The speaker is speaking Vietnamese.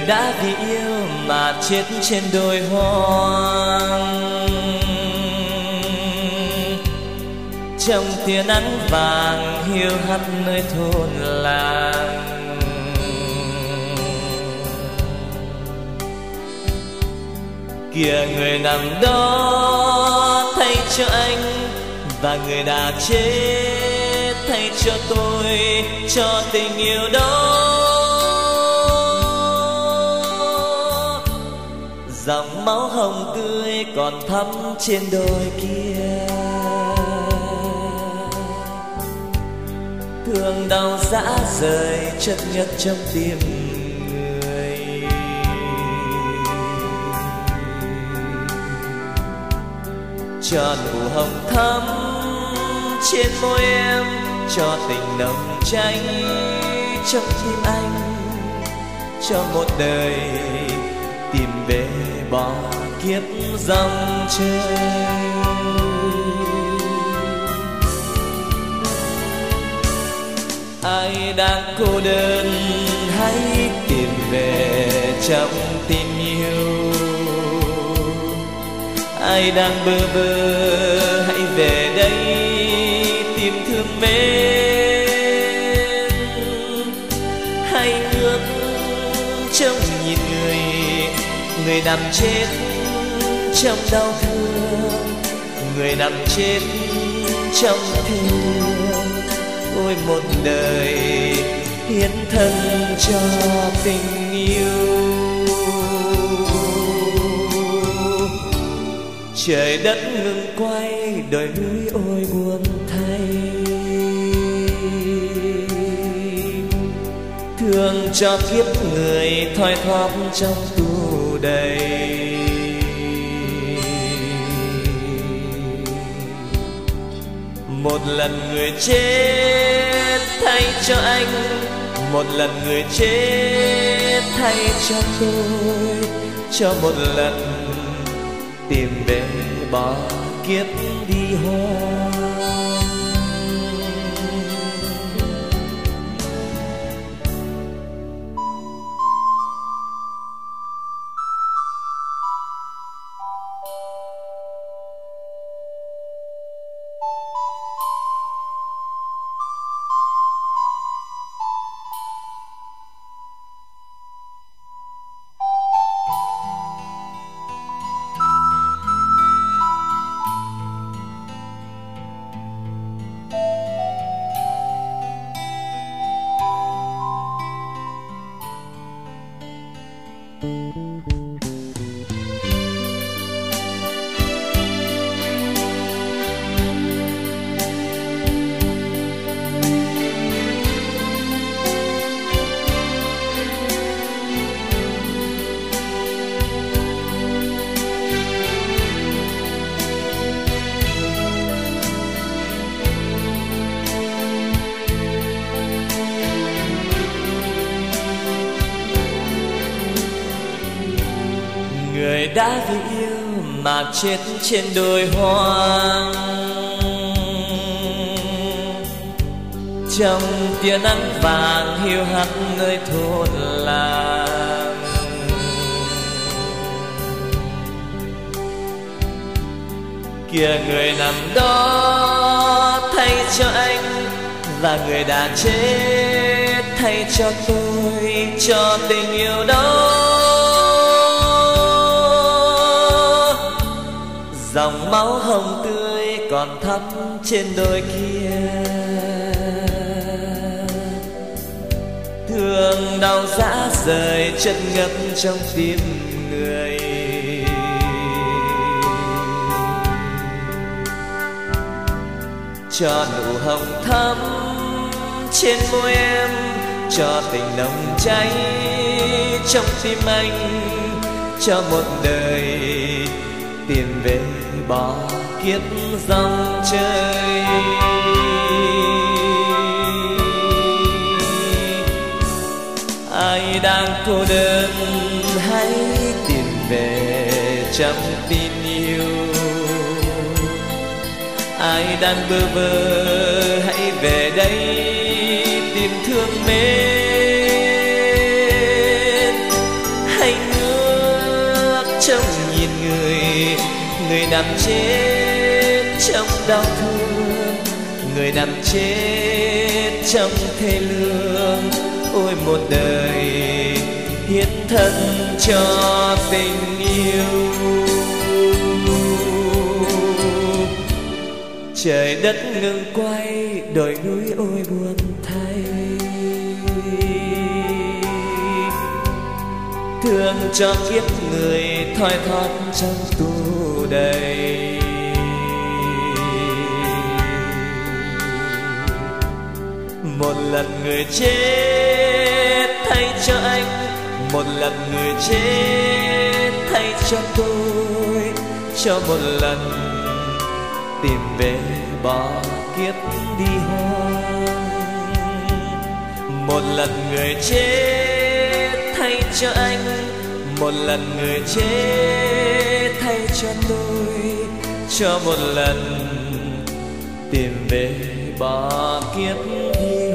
đã vì yêu mà chết trên đồi hoang. Trong tia nắng vàng hiu hắt nơi thôn làng. Kìa người nằm đó thay cho anh, và người đã chết thay cho tôi, cho tình yêu đó. Dòng máu hồng tươi còn thắm trên đồi kia. Thương đau rã rời chất ngất trong tim người. Cho nụ hồng thắm trên môi em, cho tình nồng cháy trong tim anh, cho một đời tìm về bỏ kiếp dòng chơi. Ai đang cô đơn hãy tìm về trong tình yêu. Ai đang bơ vơ hãy về đây tìm thương mến. Hãy ngước trông nhìn người nằm chết trong đau thương, người nằm chết trong thương. Ôi một đời hiến thân cho tình yêu. Trời đất ngừng quay, đồi núi ôi buồn thay. Thương cho kiếp người thoi thóp trong tù đầy. Một lần người chết thay cho anh, một lần người chết thay cho tôi, cho một lần tìm về bỏ kiếp đi hoang. Người đã vì yêu mà chết trên đồi hoang. Trong tia nắng vàng hiu hắt nơi thôn làng. Kìa người nằm đó thay cho anh, và người đã chết thay cho tôi, cho tình yêu đó. Dòng máu hồng tươi còn thắm trên đồi kia. Thương đau rã rời chất ngất trong tim người. Cho nụ hồng thắm trên môi em, cho tình nồng cháy trong tim anh, cho một đời tìm về bỏ kiếp dòng chơi. Ai đang cô đơn hãy tìm về trong tin yêu. Ai đang bơ vơ hãy về đây tìm thương mến. người nằm chết trong đau thương, người nằm chết trong thê lương. Ôi một đời hiến thân cho tình yêu. Trời đất ngừng quay, đồi núi ôi buồn thay. Thương cho kiếp người thoi thóp trong tù đầy. Một lần người chết thay cho anh, một lần người chết thay cho tôi, cho một lần tìm về bỏ kiếp đi hoang. Một lần người chết thay cho anh, một lần người chết thay cho tôi, cho một lần tìm về bỏ kiếp đi